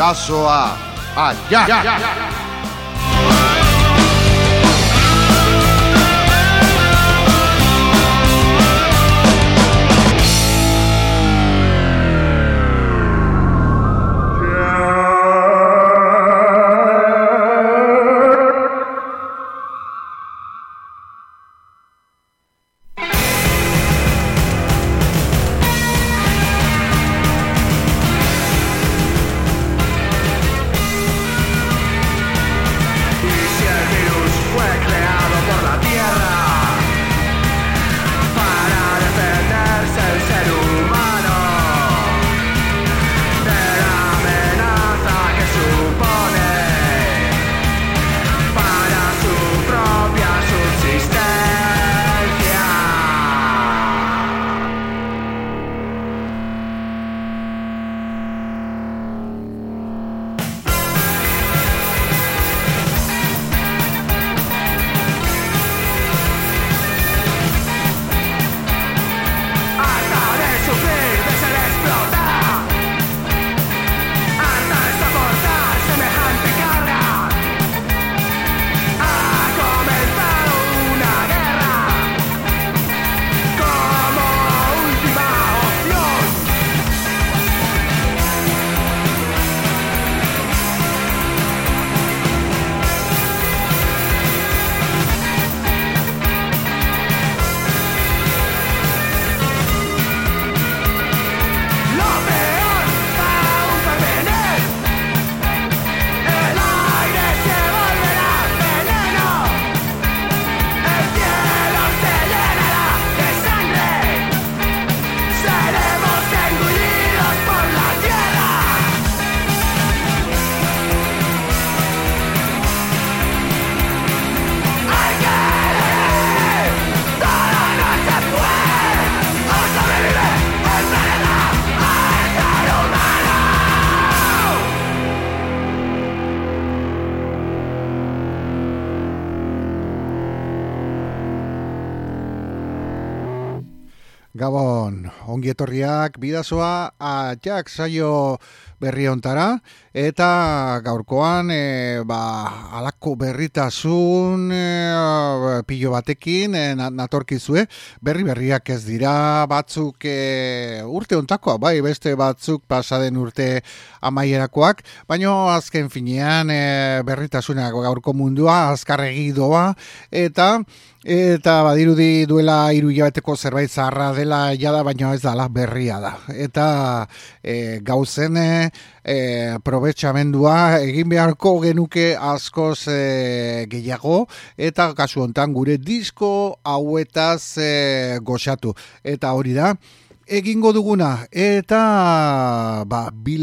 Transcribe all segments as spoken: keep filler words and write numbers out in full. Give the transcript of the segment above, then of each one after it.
Bidasoa allá. Gabon, ongi etorriak Bidasoa ajak saio berri hontara, eta gaurkoan e, ba, alako berritasun e, pilo batekin e, natorkizue, berri berriak ez dira, batzuk e, urte hontakoa, bai, beste batzuk pasaden urte amaierakoak, baino azken finean e, berritasunak gaurko mundua azkarregi doa, eta Eta badirudi duela hiru hilabeteko zerbait zaharra dela jada, baina ez dala berria da. Eta e, gauzen e, probetxamendua egin beharko genuke askoz e, gehiago, eta kasu hontan gure disko hauetaz e, goxatu. Eta hori da, egingo duguna, eta ba,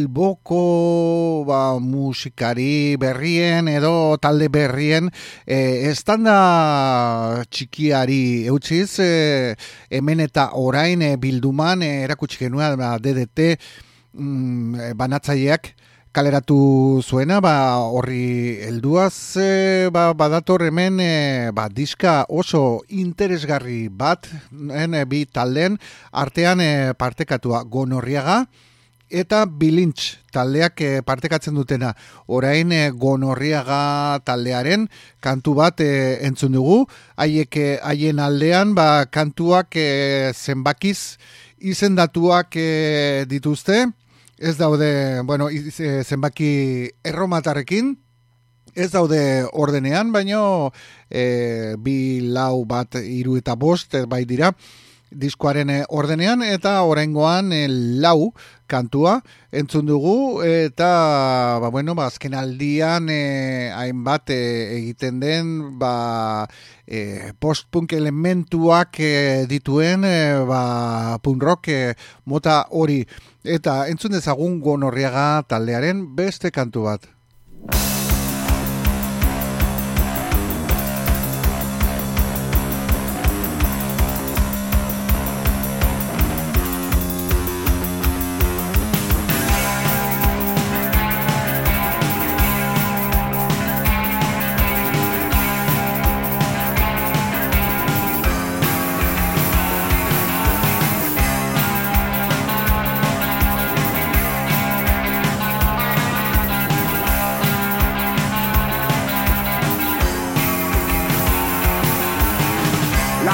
Bilboko ba, musikari berrien edo talde berrien e, estanda txikiari eutziz, e, hemen eta orain e, bilduman e, erakutsi genuen ba, D D T mm, banatzaileak kaleratu zuena, ba, horri helduaz e, ba, badator hemen e, ba, diska oso interesgarri bat, en, e, bi talden artean e, partekatua Gonorriaga eta Bilintx taldeak e, partekatzen dutena. Orain e, Gonorriaga taldearen kantu bat e, entzun dugu, haiek e, haien aldean ba, kantuak e, zenbakiz izendatuak e, dituzte. Ez daude, bueno, zenbaki erromatarrekin, ez daude ordenean, baino e, bi, lau, bat, hiru eta bost, bai dira, diskoaren ordenean, eta oraingoan e, lau kantua entzun dugu, eta ba, bueno, ba, azken aldian e, hainbat e, egiten den ba, e, post-punk elementuak e, dituen e, ba, punk rock e, mota hori. Eta entzun dezagun Gonorriaga taldearen beste kantu bat.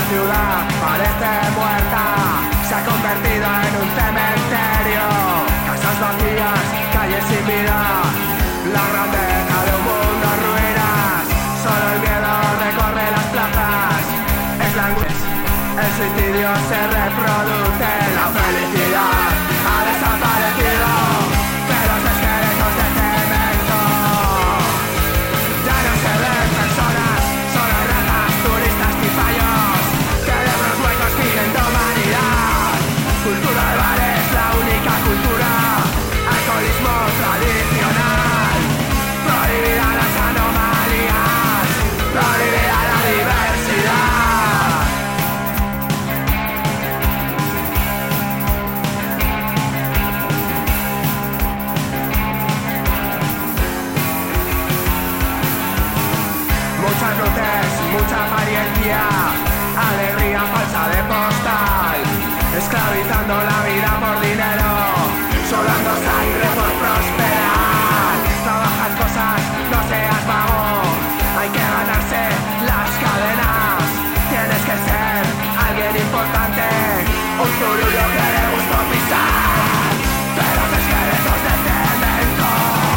ciudad parece muerta, se ha convertido en un cementerio. Casas vacías, calles sin vida, la grandeza de un mundo en ruinas. Solo el miedo recorre las plazas, es la angustia, el suicidio se reproduce. La felicidad ha desaparecido de los esqueletos de cemento. Ya no se ven personas, solo ratas, turistas y fallos, cerebros huecos fingiendo humanidad. Cultura de bares, la única cultura, alcoholismo tradicional, prohibida las anomalías, prohibida la diversidad. Muchas luces, mucha apariencia, alegría falsa de postal, esclavizando la vida por dinero, sudando sangre por prosperar. Trabajas cosas, no seas vago, hay que ganarse las cadenas. Tienes que ser alguien importante, un zurullo que le gustó pisar de los esqueletos de cemento.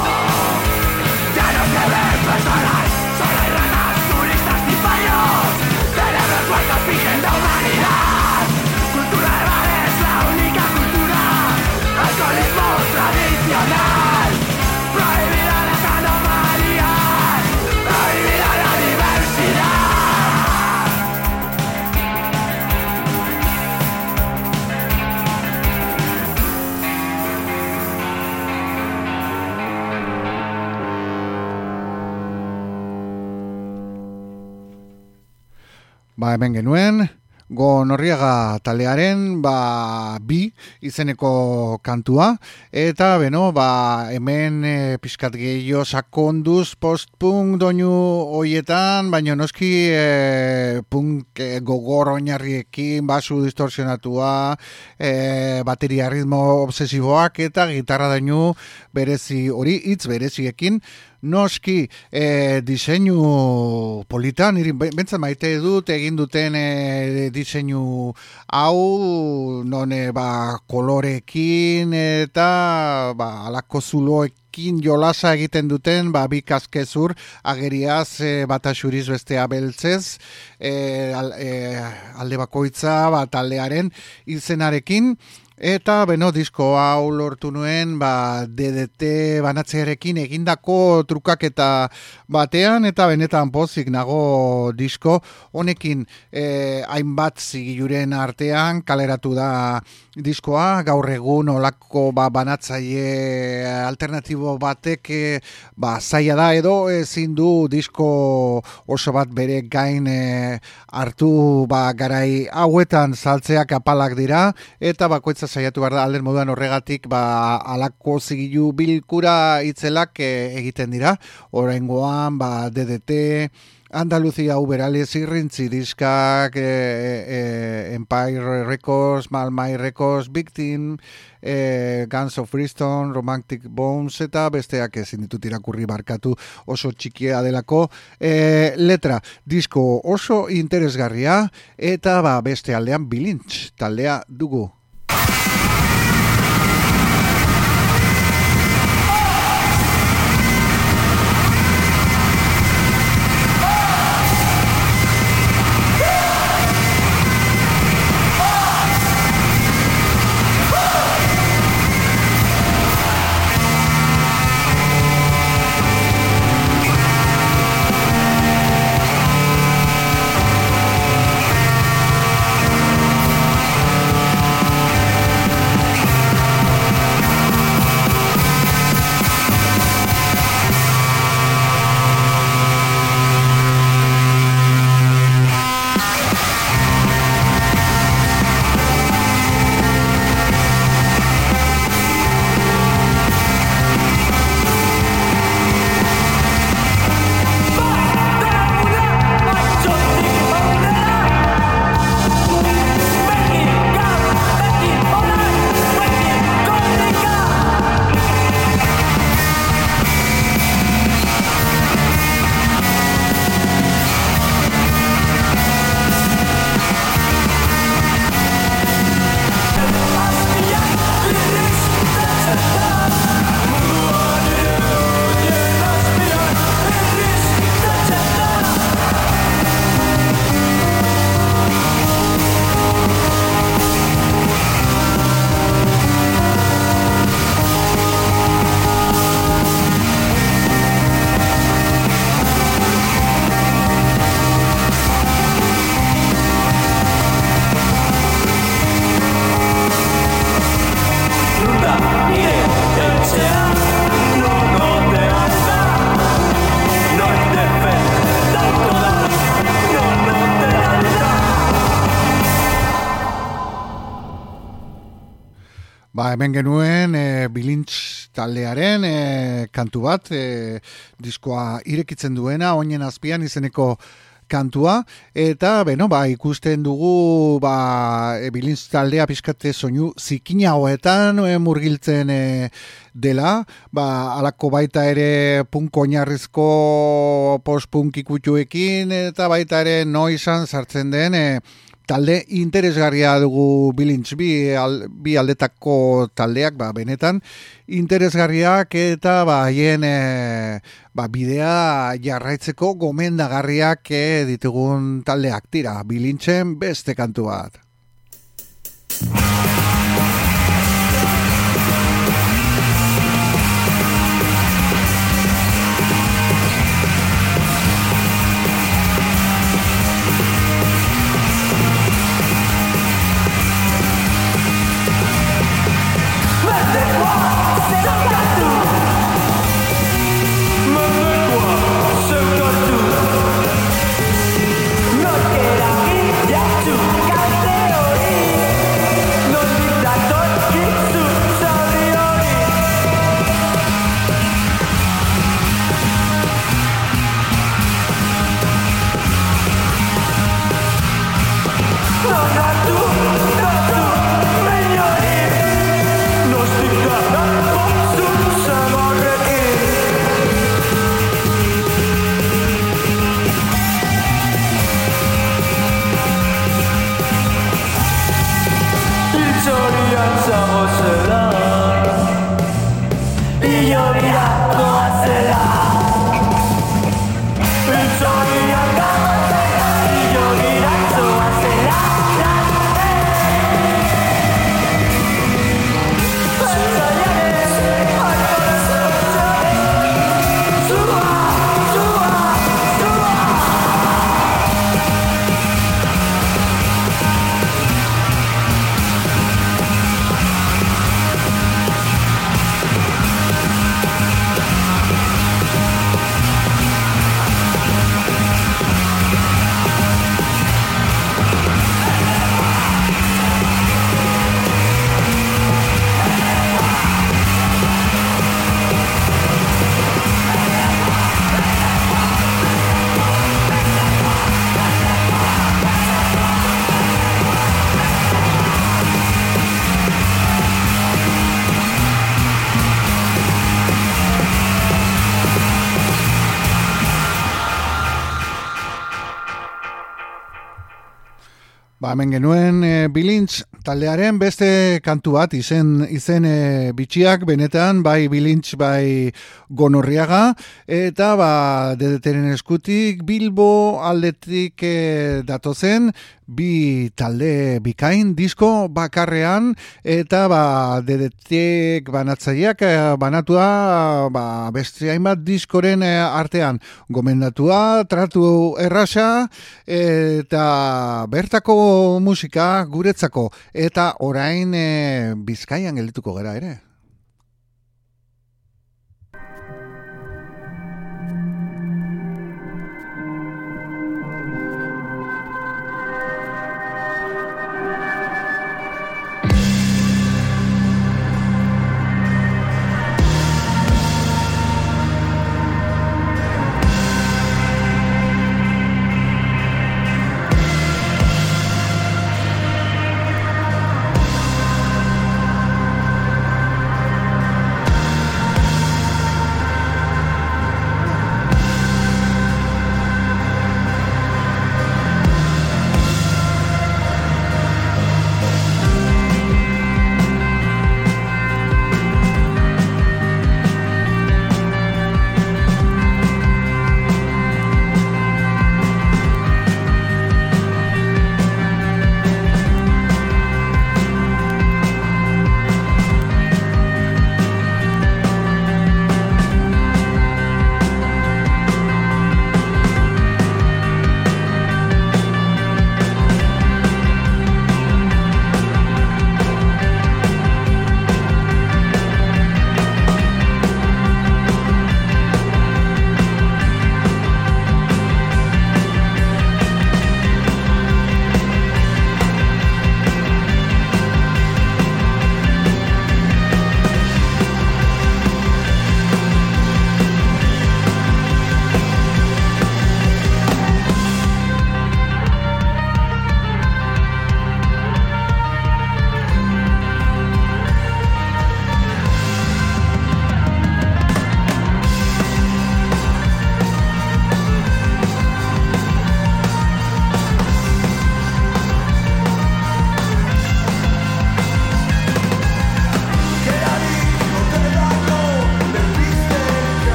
Ya no se ven personas, solo hay ratas, turistas y fallos, cerebros huecos fingiendo humanidad. Cultura de bares, la única cultura, alcoholismo tradicional, prohibida las anomalías, prohibida la diversidad. Ba, hemen genuen, Gonorriaga taldearen ba, bi izeneko kantua, eta beno, ba, hemen e, pixkat gehiago sakonduz post-punk doinu hoietan, baina noski e, punk e, gogor oinarriekin, basu distorsionatua, e, bateria ritmo obsesiboak eta gitarra doinu berezi hori, hitz bereziekin. Noski, e, diseinu politan, niri bentzat maite dut egin duten e, diseinu hau, non e, ba, kolorekin eta ba, alako zuloekin jolasa egiten duten, ba, bi kaskezur ageriaz e, bata xuriz bestea beltzez, e, al, e, alde bakoitza ba, taldearen izenarekin. Eta, beno, disko hau lortu nuen, ba, D D T banatzearekin egindako trukaketa batean, eta benetan pozik nago disko honekin eh, hainbat zigiluren artean kaleratu da diskoa, gaur egun olako ba, banatzaile alternatibo batek eh, ba, zaila da edo ezin du disko oso bat bere gain eh, hartu ba, garai hauetan saltzeak apalak dira, eta bakoitza saiatu behar da alden moduan horregatik ba, alako zigilu bilkura itzelak e, egiten dira. Oraingoan ba, D D T, Andaluzia Uberales irrintzi diskak, e, e, Empire Records, Malmai Records, Victim, e, Guns of Bristol, Romantic Bones eta besteak ezin ditut irakurri barkatu oso txikia delako. E, letra, disko oso interesgarria eta ba, beste aldean Bilintz taldea dugu. Ba, hemen genuen e, Bilintz taldearen e, kantu bat, e, diskoa irekitzen duena, oinen azpian izeneko kantua, eta beno, ba, ikusten dugu ba, e, Bilintz taldea pizkate soinu zikina hoetan e, murgiltzen e, dela, ba, alako baita ere punk oinarrizko post-punk ikutxuekin, eta baita ere noisan sartzen den e, talde interesgarria dugu Bilintz, bi, al, bi aldetako taldeak, ba, benetan interesgarriak eta ba, haien e, ba, bidea jarraitzeko gomendagarriak e, ditugun taldeak tira, Bilintzen beste kantu bat. Ba, hemen genuen e, Bilintz taldearen beste kantu bat, izen, izen e, bitxiak, benetan, bai Bilintz, bai Gonorriaga, eta ba, dedeteren eskutik, Bilbo aldetik e, datozen, bi talde bikain, disko bakarrean, eta ba, dedetek banatzaileak e, banatua ba, beste hainbat diskoren e, artean, gomendatua, tratu errasa, eta bertako musika guretzako, eta orain e, Bizkaian geldituko gera ere.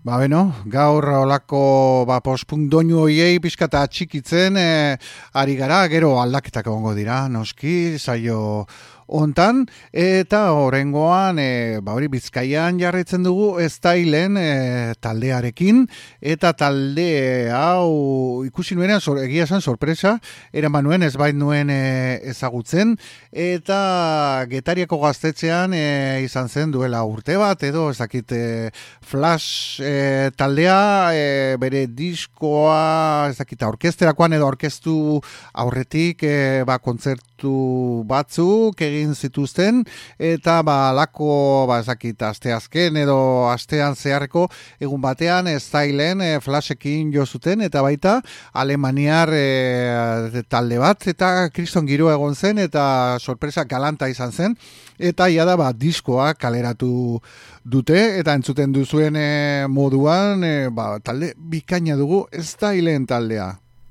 Ba beno, gaur olako ba, post-punk doinu hoiei pixkata txikitzen e, ari gara, gero aldaketak egongo dira, noski, saio hontan, eta horrengoan, e, ba hori Bizkaian jarraitzen dugu Stylen e, taldearekin, eta talde hau ikusi nuenean, sor, egia esan sorpresa, eraman nuen, ez bait nuen e, ezagutzen, eta Getariako gaztetxean e, izan zen duela urte bat, edo ez dakit e, Flash e, taldea, e, bere diskoa, ez dakit orkesterakoan edo orkestu aurretik e, ba, kontzertu batzuk egin zituzten, eta ba, lako, ba, ez dakit, asteazken edo astean zeharreko egun batean Stylen e, Flashekin jo zuten, eta baita alemaniar e, talde bat, eta kriston giroa egon zen, eta sorpresa galanta izan zen, eta ia da ba, diskoa kaleratu dute, eta entzuten duzuen e, moduan e, ba, talde bikaina dugu Stylen taldea.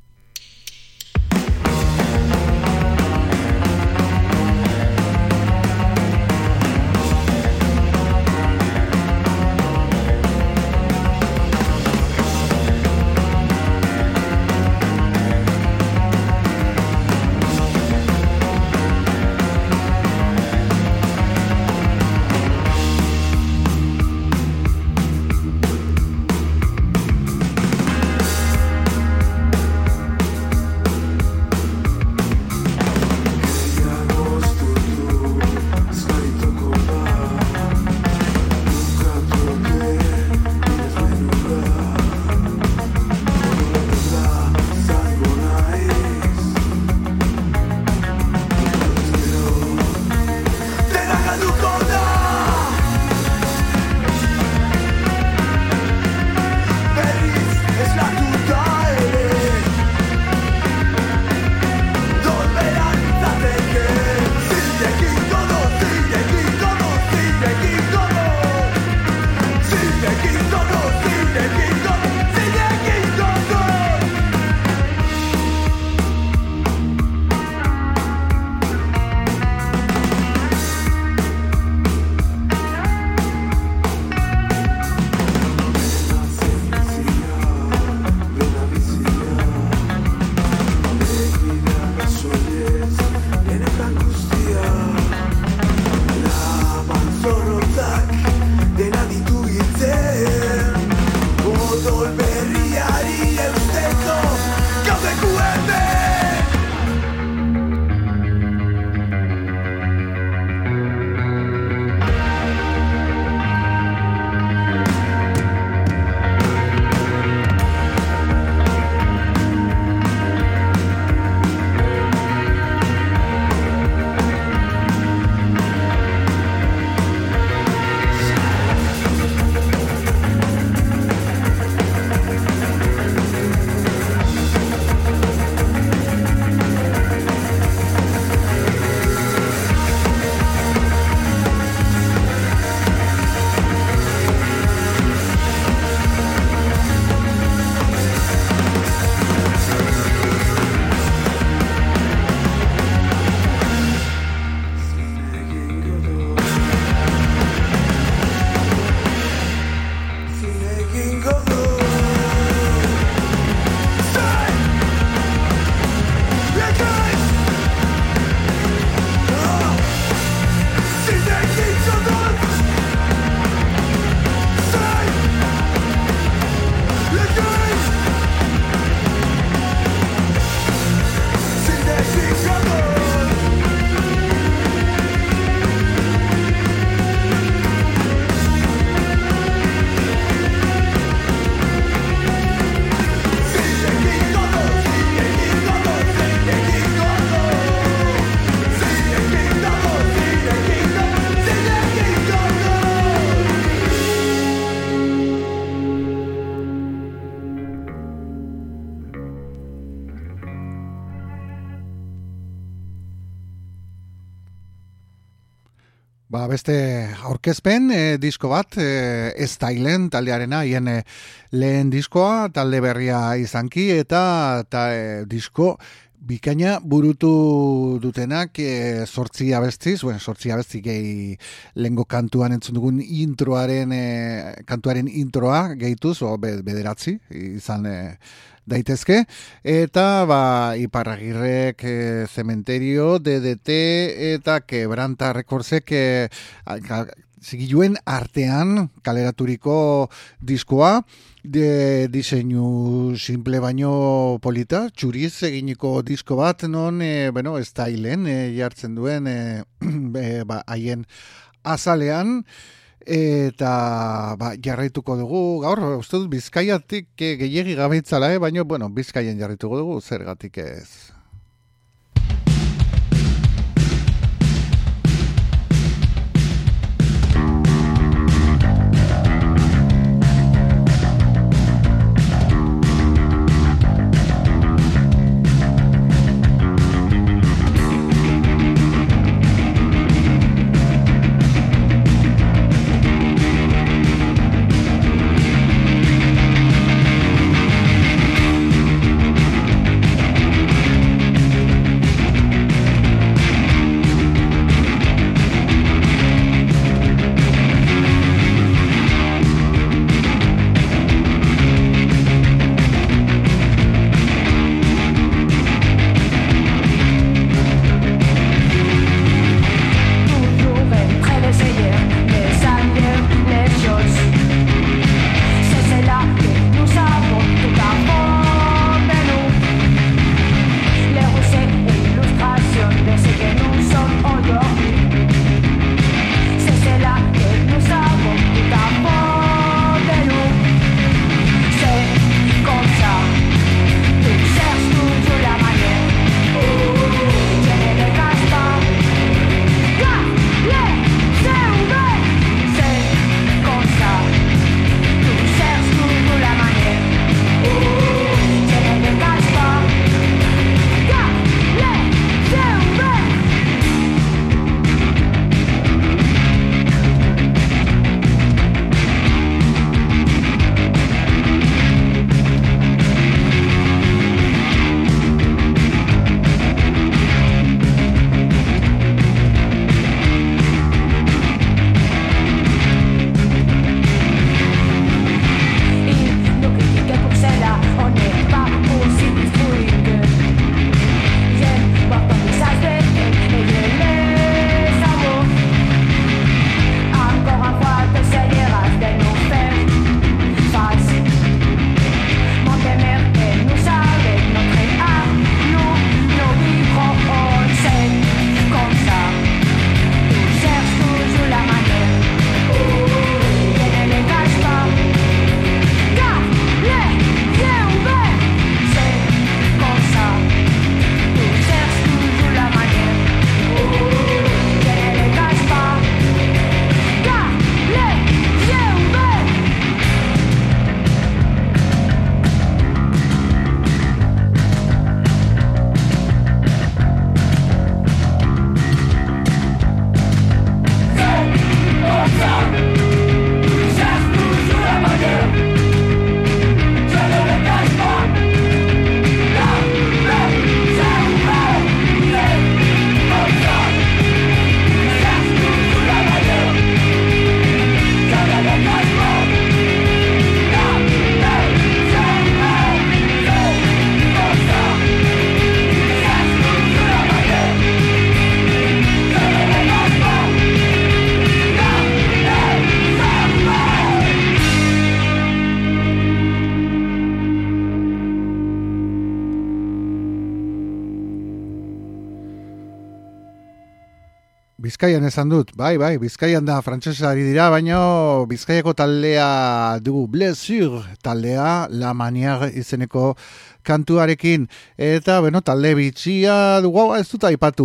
Ba, beste aurkezpen e, disko bat, e, Stylen taldearena, hien e, lehen diskoa, talde berria izanki, eta, eta e, disko Bikaina burutu dutenak e, sortzi abestiz, bueno, sortzi abesti gehi lengo kantuan entzun dugun introaren, e, kantuaren introa gehituz, o be, bederatzi, izan e, daitezke, eta ba, Iparragirrek e, Cementerio, D D T eta Quebranta Recordsek e, zigiluen artean kaleraturiko diskoa, de diseinu simple baino polita, txuriz eginiko disko bat, non, e, bueno, stylen e, jartzen duen e, e, ba, haien azalean, eta ba, jarraituko dugu, gaur, uste dut, Bizkaiatik e, gehiegi gabeitzala, e, baino, bueno, Bizkaien jarraituko dugu, zergatik ez. Bizkaian esan dut, bai, bai, Bizkaian da frantsesari dira, baina Bizkaiako taldea dugu, Blessure taldea, La Manière izeneko kantuarekin, eta, bueno, talde bitxia dugu, ez dut aipatu,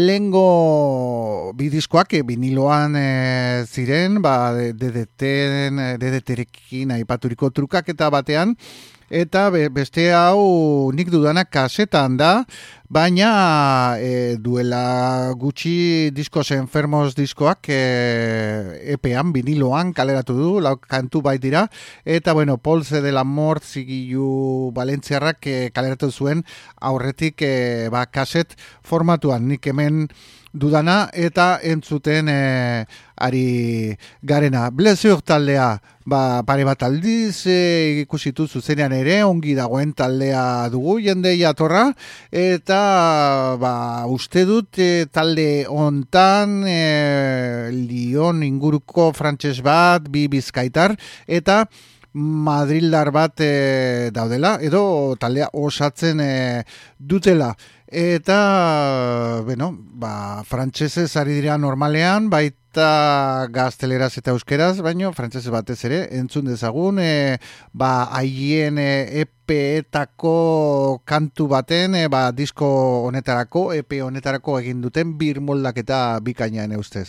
lengo bidiskoak, biniloan e, ziren, ba, D D T-rekin aipaturiko trukaketa batean, Eta beste hau nik dudana kasetan da, baina e, duela gutxi Discos Enfermos diskoak e, epean, viniloan kaleratu du, lau kantu baitira, eta bueno, Polse de la Mort zigilu Valentziarrak e, kaleratu zuen aurretik e, ba, kaset formatuan, nik hemen dudana eta entzuten e, ari garena. Blessur taldea, ba, pare bat aldiz e, ikusitu zuzenean ere, ongi dagoen taldea dugu jende jatorra, eta ba, uste dut e, talde hontan e, Lyon inguruko frantses bat, bi bizkaitar, eta Madrildar bat e, daudela, edo taldea osatzen e, dutela. Eta, bueno, ba, frantsesez ari dira normalean, baita gazteleraz eta euskeraz, baino frantsesez batez ere, entzun dezagun, e, ba, haien e, epeetako kantu baten, e, ba, disko honetarako, epe honetarako egin duten birmoldaketa bikainan eustez.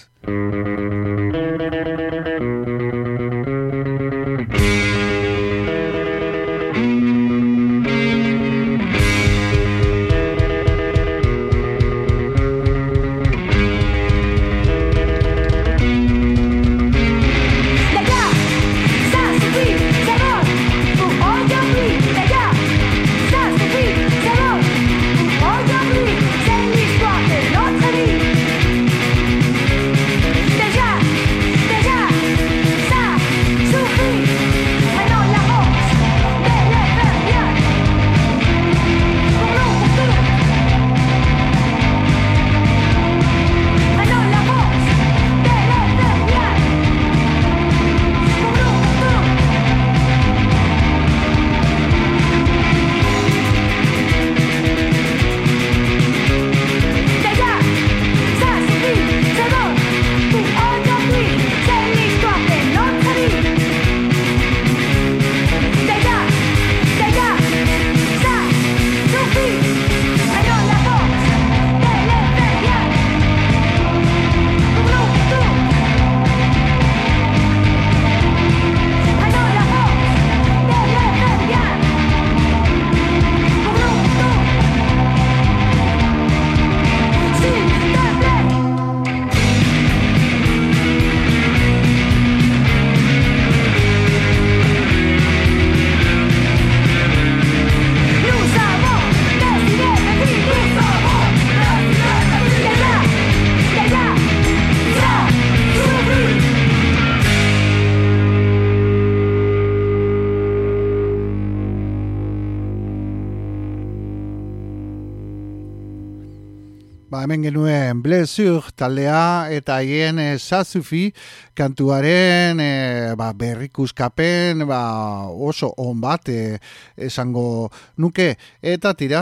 Hemen genuen Blessur taldea eta haien e, Sazufi kantuaren e, ba, berrikuskapen ba, oso on bat e, esango nuke. Eta tira,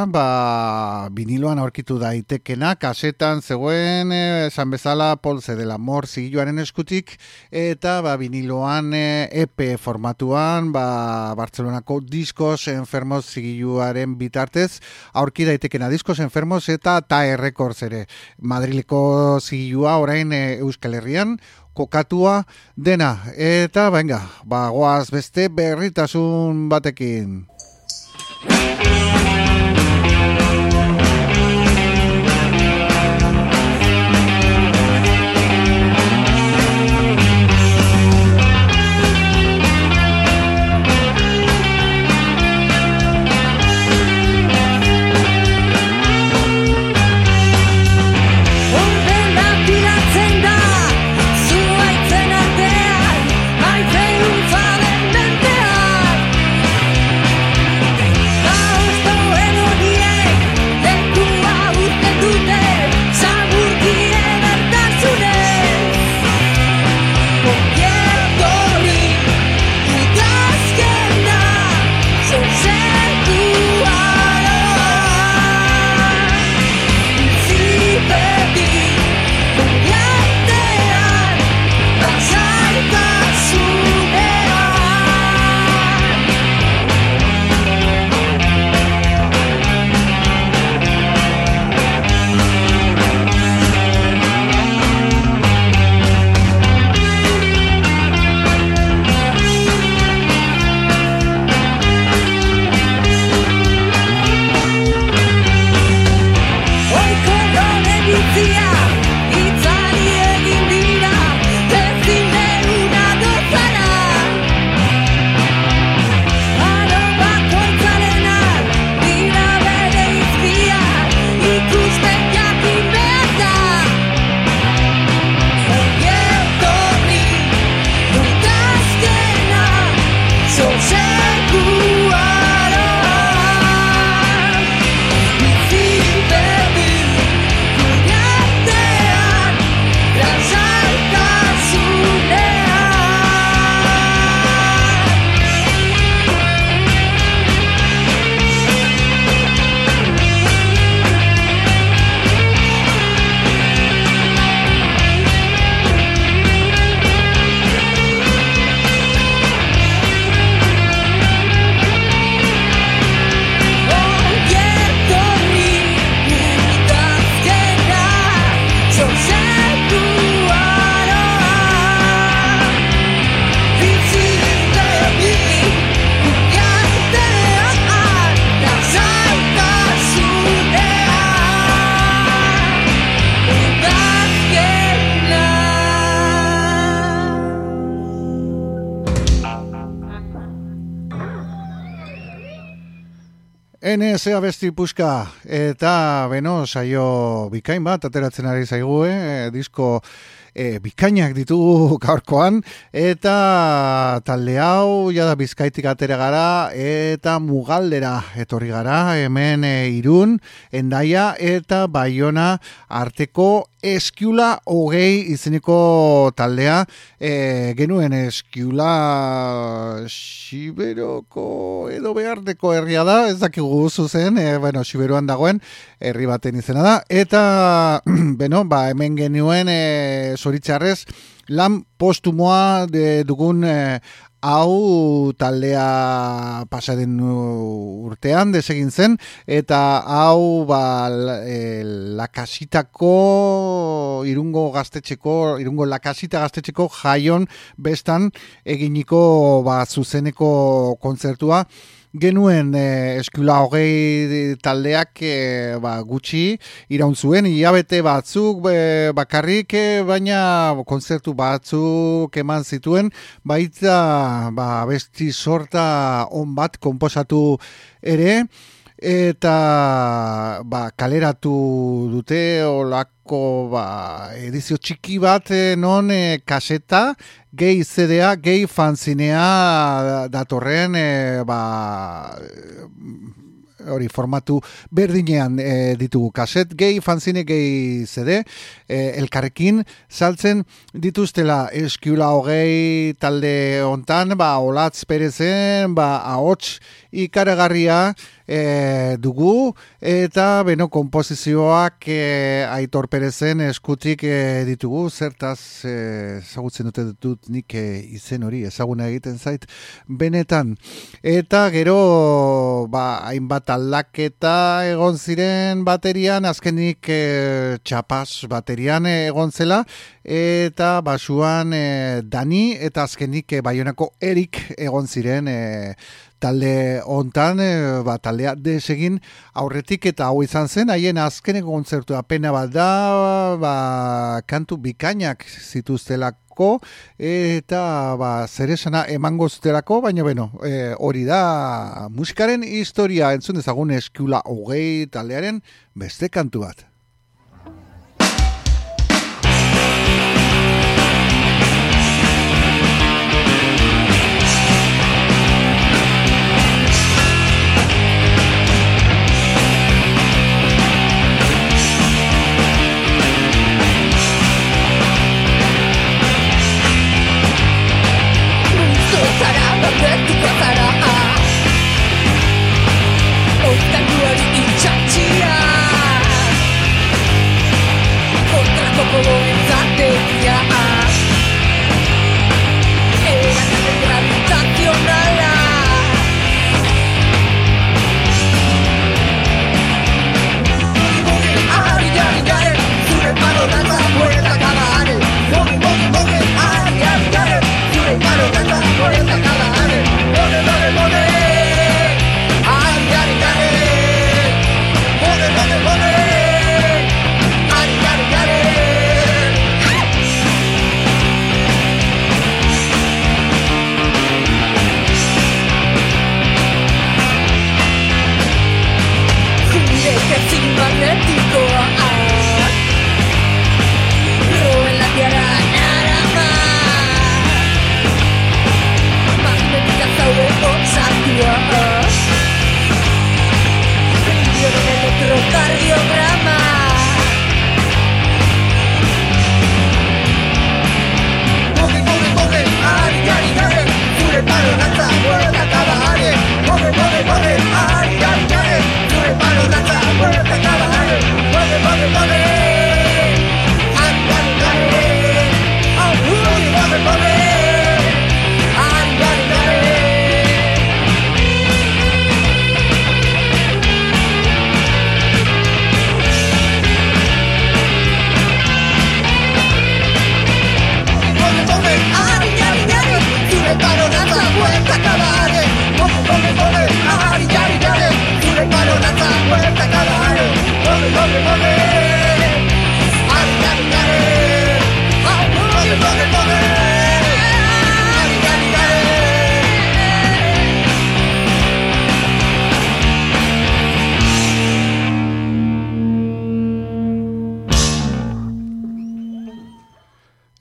ba, viniloan aurkitu daitekena, kasetan zegoen, e, esan bezala Polse de la Mort zigiluaren eskutik, eta ba, viniloan e, epe formatuan, ba, Bartzelonako Discos Enfermos zigiluaren bitartez, aurki daitekena Discos Enfermos eta Tae Records ere. Madrileko zigilua orain e, Euskal Herrian kokatua dena. Eta venga, bagoaz beste berritasun batekin. Maite untzaren mentean, N S abesti puska, eta beno, saio bikain bat, ateratzen ari zaigu, eh? disko e, bikainak ditugu gaurkoan, eta talde hau, jada Bizkaitik atera gara, eta Mugaldera etorri gara, hemen e, Irun, Hendaia, eta Baiona arteko Eskiula hogei izeneko taldea, e, genuen Eskiula Siberoko edo Beharteko herria da, ez dakigu zuzen, e, bueno, Siberuan dagoen herri baten izena da, eta beno, ba, hemen genuen e, zoritxarrez lan postumoa de, dugun e, hau taldea pasaden urtean desegin zen, eta hau ba, e, lakasitako irungo gaztetxeko, irungo lakasita gaztetxeko jaion bestan eginiko ba, zuzeneko kontzertua. Genuen eh, Eskiula hogei taldeak eh, ba, gutxi iraun zuen, hilabete batzuk eh, bakarrik, eh, baina kontzertu batzuk eman zituen, baita ba, besti sorta on bat konposatu ere, eta ba, kaleratu dute olako ba, edizio txiki bat eh, non eh, kaseta, gehi C D A, gehi fanzinea datorren eh, ba, hori formatu berdinean e, ditugu kaset, gehi fanzine, gehi C D, e, elkarrekin saltzen dituztela Eskiula hogei talde hontan, ba, Olatz Perezen, ba, ahots ikaragarria e, dugu, eta beno kompozizioak e, Aitor Perezen eskutik e, ditugu, zertaz ezagutzen dute dut nik e, izen hori, ezaguna egiten zait benetan, eta gero ba, hainbat aldaketa egon ziren baterian, azkenik e, txapas baterian egon zela, eta basuan e, Dani, eta azkenik e, Baionako Erik egon ziren e, talde hontan, e, ba, taldea desegin aurretik, eta hau izan zen, haien azkeneko kontzertua pena bat da, ba, kantu bikainak zituztelako, eta ba, zeresana emango zutelako, baina beno, e, hori da musikaren historia, entzun dezagun Eskiula hogei taldearen beste kantu bat. Otakuari itxatxia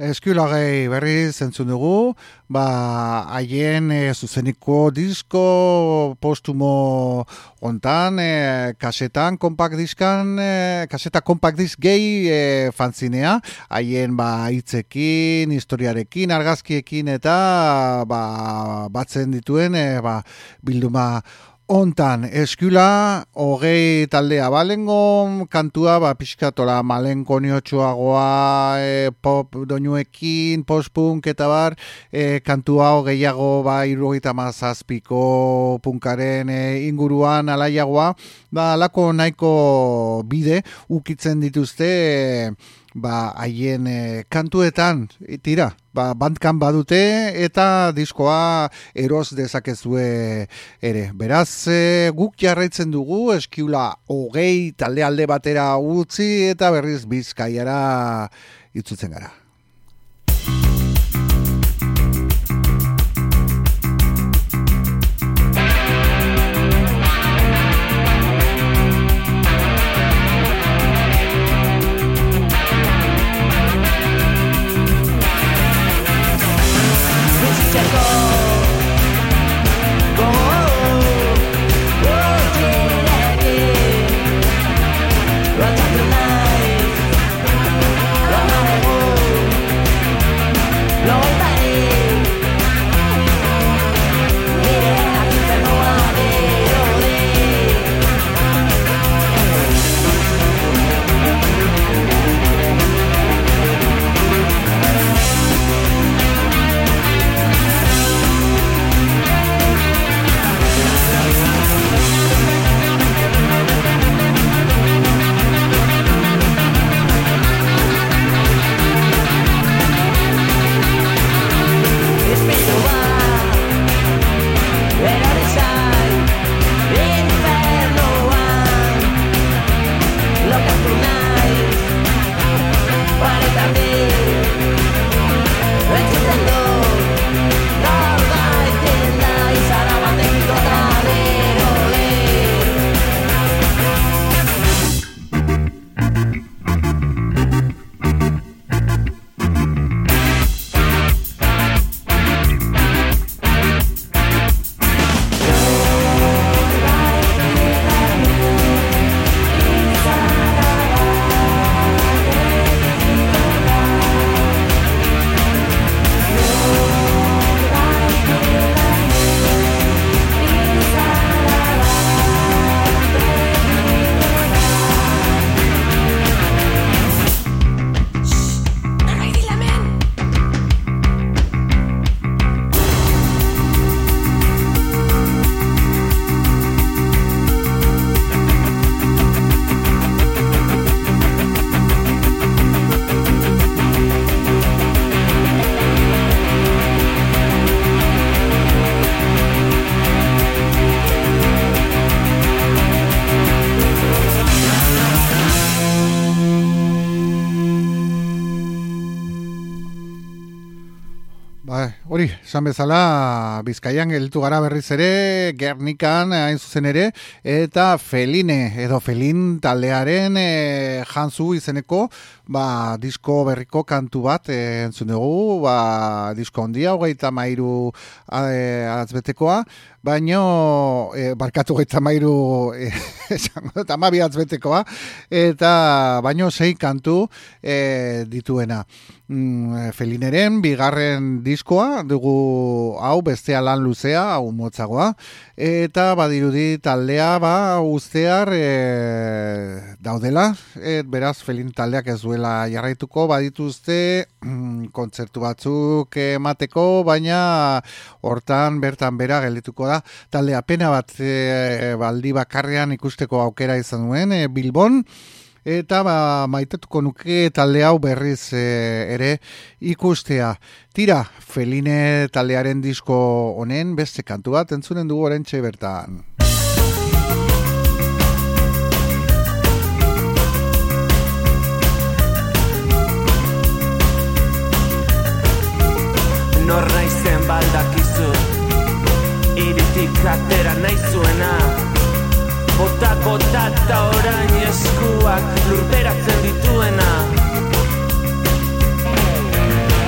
Eskulagei berriz entzun dugu, ba, haien e, zuzeniko disko postumo hontan, e, kasetan, compact diskan, e, kaseta compact disk gehi e, fanzinea, haien ba, hitzekin, historiarekin, argazkiekin eta ba, batzen dituen e, ba, bilduma hontan. Eskula, hogei taldea balengo, kantua, ba, pixkatola malenkoniotsua e, pop doinuekin, post-punk eta bar, e, kantua hogeiago, ba, irurogeita mazazpiko punkaren e, inguruan alaiagoa, ba, alako nahiko bide, ukitzen dituzte, e, ba, haien e, kantuetan, tira, ba, bandkan badute eta diskoa eros dezakezue ere. Beraz, e, guk jarraitzen dugu, Eskula hogei talde alde batera utzi eta berriz Bizkaiara itzutzen gara. Hori, esan bezala, Bizkaian gelditu gara berriz ere, Gernikan hain zuzen ere, eta Feline, edo Felin taldearen e, Jantzu izeneko, ba, disko berriko kantu bat e, entzun dugu, ba, disko ondia, hogeita mairu e, atzbetekoa, baino, e, barkatu hogeita mairu e, eta mabi atzbetekoa, eta baino sei kantu e, dituena. Mm, Felineren bigarren diskoa dugu, hau bestea lan luzea, hau motzagoa, eta badirudi taldea ba ustear e, daudela, et beraz Felin taldeak ez duela jarraituko, badituzte mm, kontzertu batzuk emateko, baina hortan bertan bera geldituko da taldea. Pena bat e, baldi bakarrean ikusteko aukera izan duen e, Bilbon, eta ba, maitetuko nuke talde hau berriz e, ere ikustea. Tira, Feline taldearen disko honen beste kantu bat entzunen dugu oraintxe bertan. Nor naizen baldakizu, iritik atera naizuena, botako data orain eskuak lurperatzen dituena.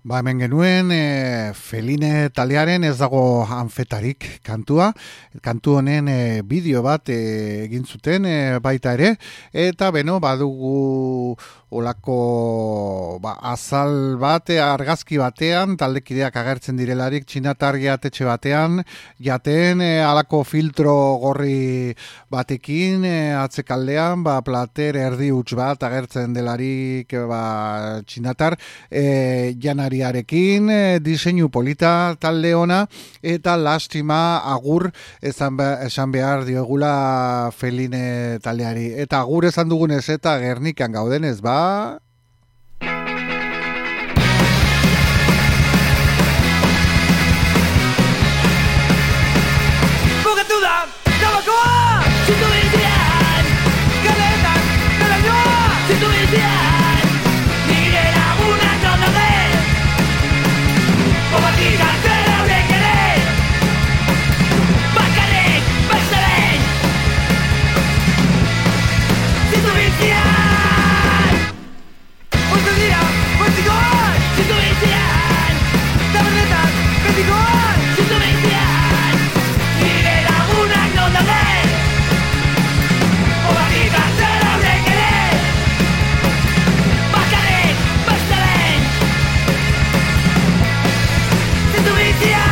Ba, hemen genuen e, Feline taldearen Ez dago anfetarik kantua. Kantu honen e, bideo bat e, egin zuten e, baita ere. Eta beno, badugu olako ba, azal bat, argazki batean, taldekideak agertzen direlarik, txinatargi atetxe batean, jaten e, alako filtro gorri batekin, e, atzekaldean, ba, plater erdi huts bat agertzen delarik e, ba, txinatar, e, janariarekin, e, diseinu polita talde ona, eta lastima agur esan, be, esan behar diogula Feline taldeari. Eta agur esan dugunez eta Gernikan gaudenez, ba, Bukatu da, tabakoa, zitu bizian, kaletan, kalainoa, zitu bizian, nire lagunak non daude, obatik atzera horiek ere, bakarrik, beste behin, zitu bizian. Betikoan, zitu bizian, tabernetan, betikoan, zitu bizian, nire lagunak non daude, obatik atzera horiek ere, bakarrik, beste behin, zitu bizian.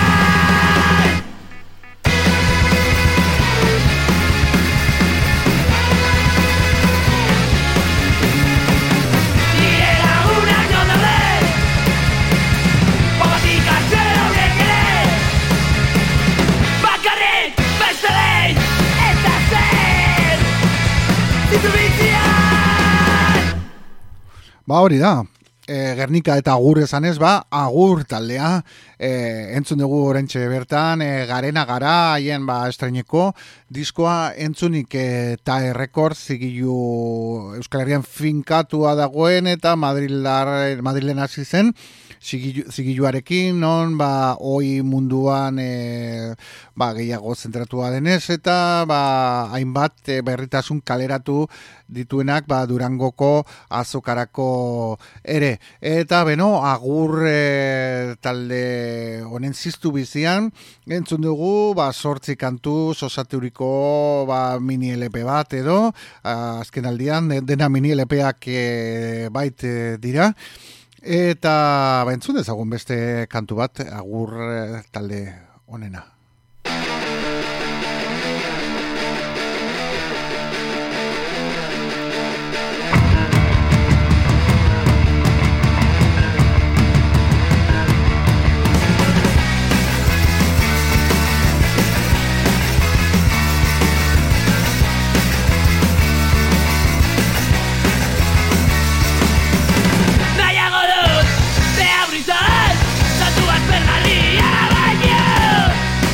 Ba hori da, e, Gernika eta agur esanez, ba, agur taldea, e, entzun dugu orentxe bertan, e, garena gara, haien ba estreineko, diskoa entzunik eta e, errekord zigilu Euskal Herrian finkatua dagoen eta Madrilar, Madrilen hasi zen, zigiluarekin, non, ba, oi munduan e, ba, gehiago zentratua denez, eta ba, hainbat e, berritasun kaleratu dituenak ba, Durangoko azokarako ere. Eta beno, agur e, talde honen ziztu bizian, entzun dugu, ba, sortzi kantu osaturiko ba, mini L P bat edo, azken aldian, dena mini L P-ak e, bait e, dira. Eta ba, entzun dezagun beste kantu bat, agur e, talde honena. Zatu bat bergarria baino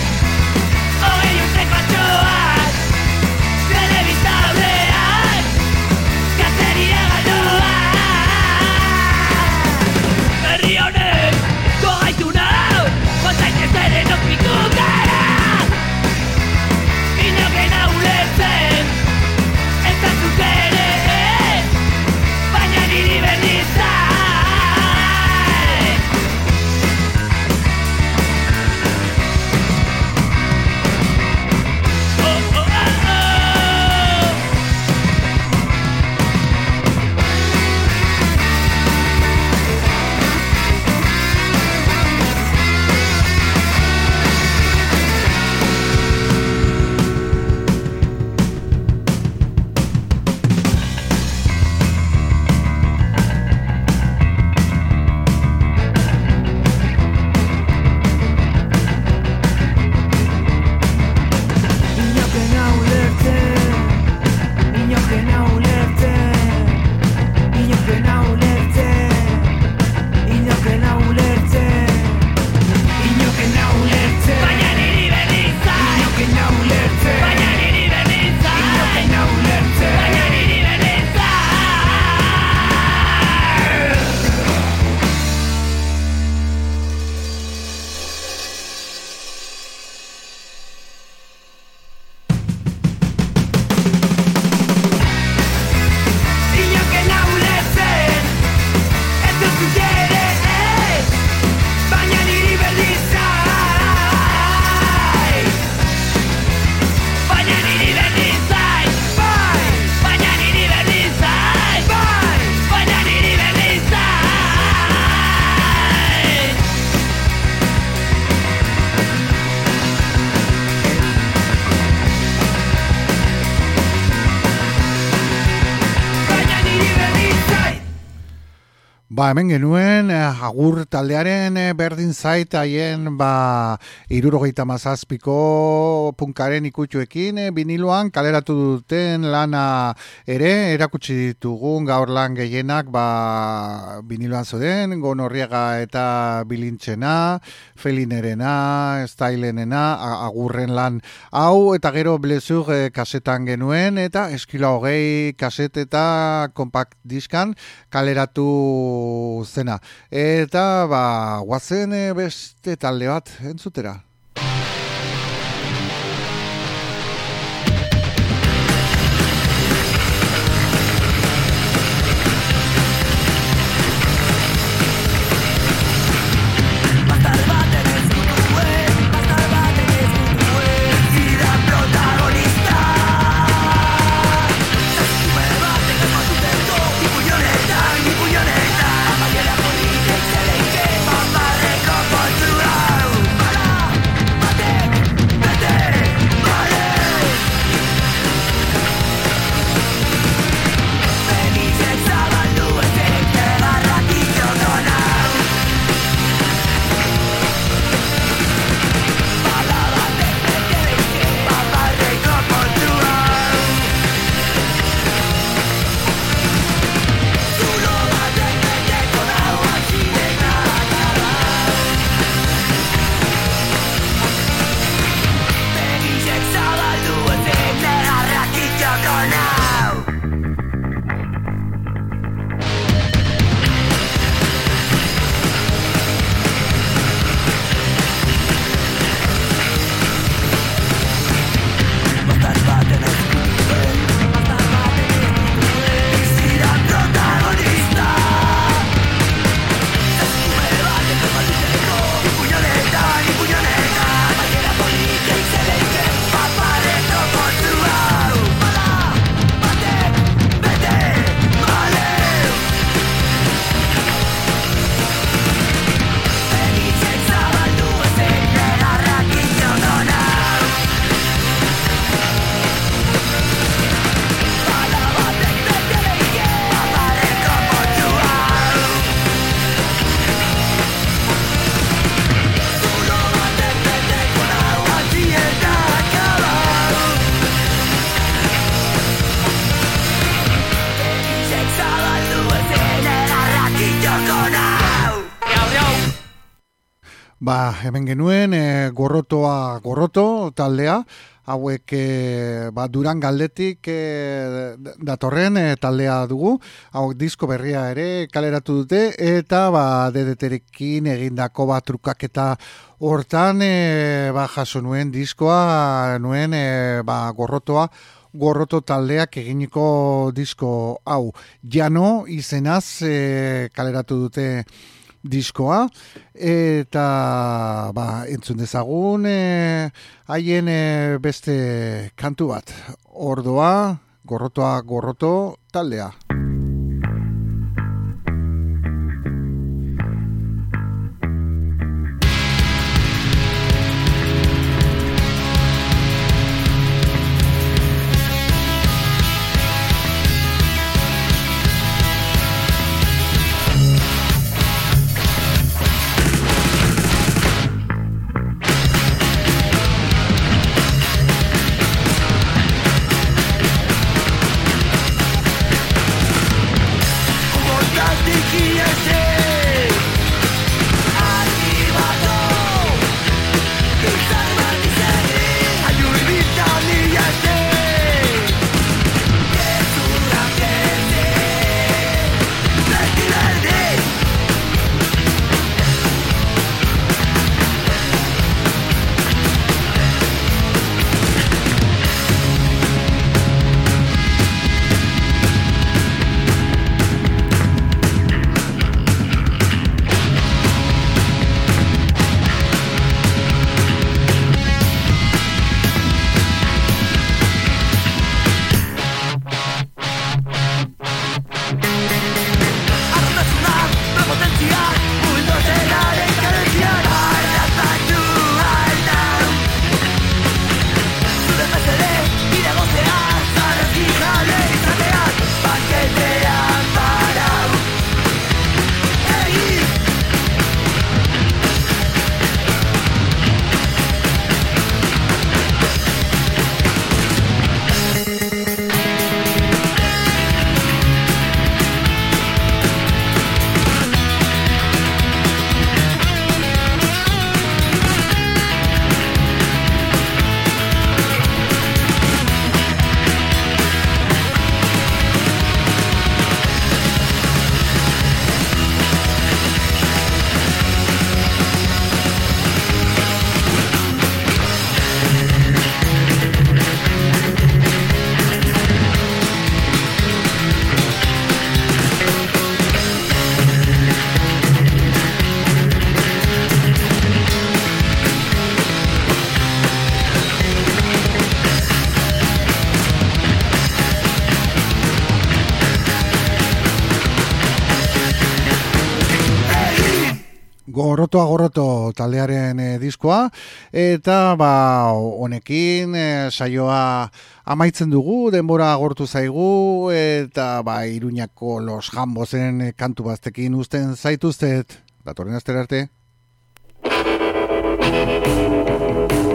Ba, hemen genuen, eh, agur taldearen eh, berdin zait haien, ba, irurogeita mazazpiko punkaren ikutxuekin, eh, biniloan kaleratu duten lana ere, erakutsi ditugun gaur lan gehienak, ba, biniloan zoden, Gonorriaga eta Bilintzena, Felinerena, Stylenena, agurren lan hau, eta gero Blezur eh, kasetan genuen, eta Eskila hogei kaset eta kompakt diskan kaleratu zena. Eta, ba, guazen beste talde bat entzutera. Ba, hemen genuen, e, gorrotoa gorroto taldea, hauek e, ba, Duran galdetik e, datorren e, taldea dugu, hauek disko berria ere kaleratu dute, eta ba, dedeterekin egindako bat trukaketa hortan e, ba, jaso nuen diskoa, nuen e, ba, gorrotoa, gorroto taldeak eginiko disko hau. Jano izenaz e, kaleratu dute diskoa, eta ba, entzun dezagun e, haien e, beste kantu bat. Ordoa, gorrotoa gorroto taldea. Gorrotoa gorroto taldearen e, diskoa, eta ba honekin e, saioa amaitzen dugu, denbora agortu zaigu, eta ba Iruñako Los Jambosen e, kantu baztekin uzten zaituztet. Datorren astera arte.